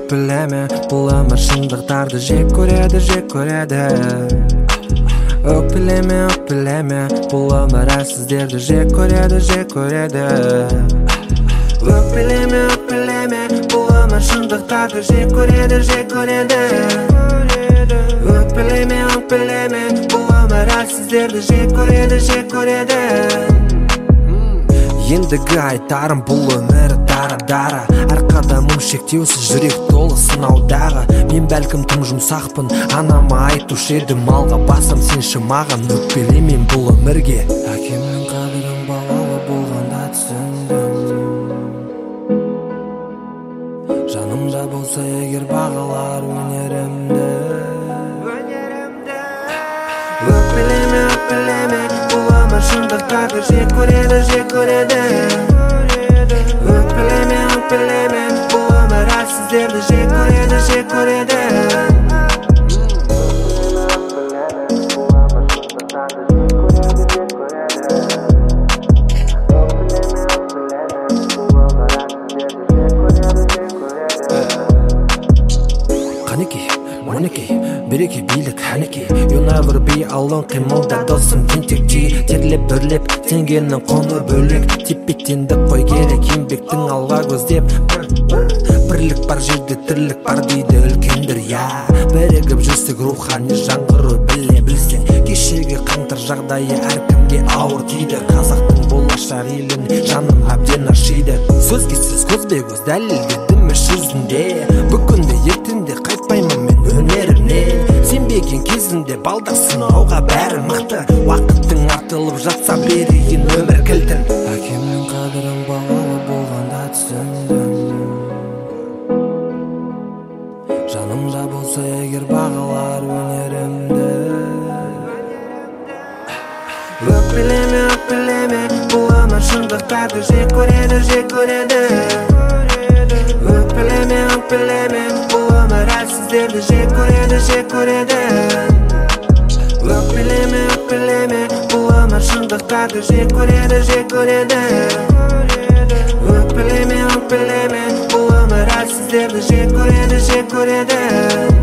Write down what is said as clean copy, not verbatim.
өкпелеме, бұл өмір шындықтарды жек көреді. Өкпелеме, бұл өмір әлсіздерді жек көреді. Өкпелеме, бұл өмір шындықтарды жек көреді. Өкпелеме, бұл өмір әлсіздерді жек көреді. Ендігі айтарым, бұл өмір дара. Әр қадамым шектеусіз, жүрек толы сынаудағы. Мен бәлкім тым жұмсақпын, анама айтушы едім, алға басам сенші маған. Өкпелемен бұл өмірге. Әкемнің қадірін балалы болғанда түсіндім. Жанымда болса егер бағалар өнерімді. Өкпелеме, бұл өмір шындықтарды жек көреді. Өкпелеме, бұл өмір әлсіздерді жек көреді. Қанекей, береке билік әнекей. You never be alone, қимылда досым тентекти. Терлеп бүрлеп, тенгеннің қоны бөлек. Теппеттенді қой керек, еңбектің алға көздеп. Бірлік бар жерде тірлік бар дейді үлкендер, я. Бірігіп жүрсек рухани жаңғыру біле білсең. Кешегі қаңтар жағдайы әркімге ауыр тиді. Қазақтың болашақ елін жаным әбден ашиды. Сөзге сөз, көзбе көз дәлелдедім іс жүзінде. Бүгінде ертеңде қайтпаймын мен өнерімнен. Сенбеген кезінде балдақсың ауға бәрі мықты. Уақыттың артылып жатса берейін өмір кілтін. Әкемнің қадірін балалы болғанда түсіндім. Жанымда болса егер бағалар өнерімді. Өкпелеме, бұл өмір шындықтарды жек көреді. Өкпелеме, бұл өмір әлсіздерді жек көреді. Өкпелеме, бұл өмір шындықтарды жек көреді. Өкпелеме, бұл өмір әлсіздерді жек көреді.